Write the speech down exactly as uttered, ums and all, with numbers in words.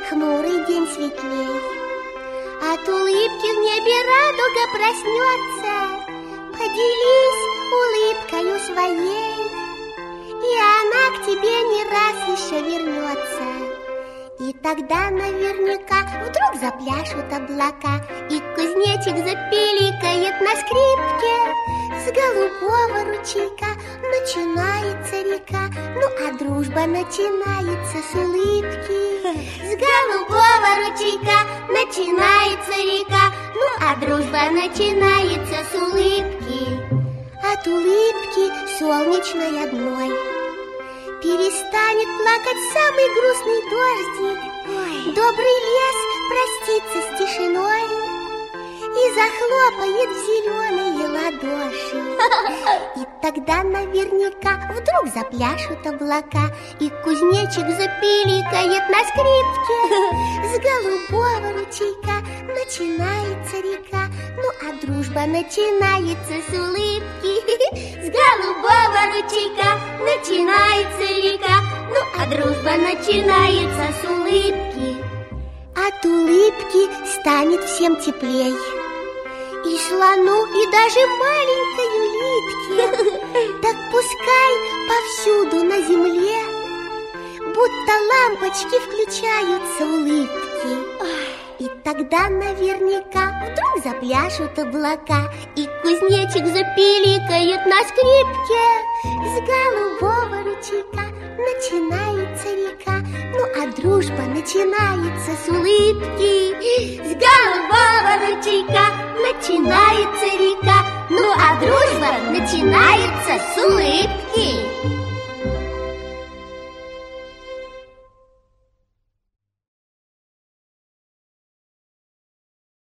хмурый день светлей. От улыбки в небе радуга проснется. Поделись улыбкою своей, и она к тебе не раз еще вернется. И тогда наверняка вдруг запляшут облака, и кузнечик запиликает на скрипке. С голубого ручейка начинается река, ну а дружба начинается с улыбки. С голубого ручейка начинается река, ну а дружба начинается с улыбки. От улыбки солнечной одной перестанет плакать самый грустный дождик. Ой. Добрый лес простится с тишиной и захлопает в зеленые ладоши. И тогда наверняка вдруг запляшут облака, и кузнечик запиликает на скрипке. С голубого ручейка начинается река, ну а дружба начинается с улыбки. С голубого ручейка начинается река, ну а дружба начинается с улыбки. От улыбки станет всем теплей, и слону, и даже маленькой улитке. Так пускай повсюду на земле будто лампочки включаются улыбки. И тогда наверняка вдруг запляшут облака, и кузнечик запиликает на скрипке. С голубого ручейка начинается река, ну а дружба начинается с улыбки. С голубого ручейка начинается река, ну а дружба начинается с улыбки.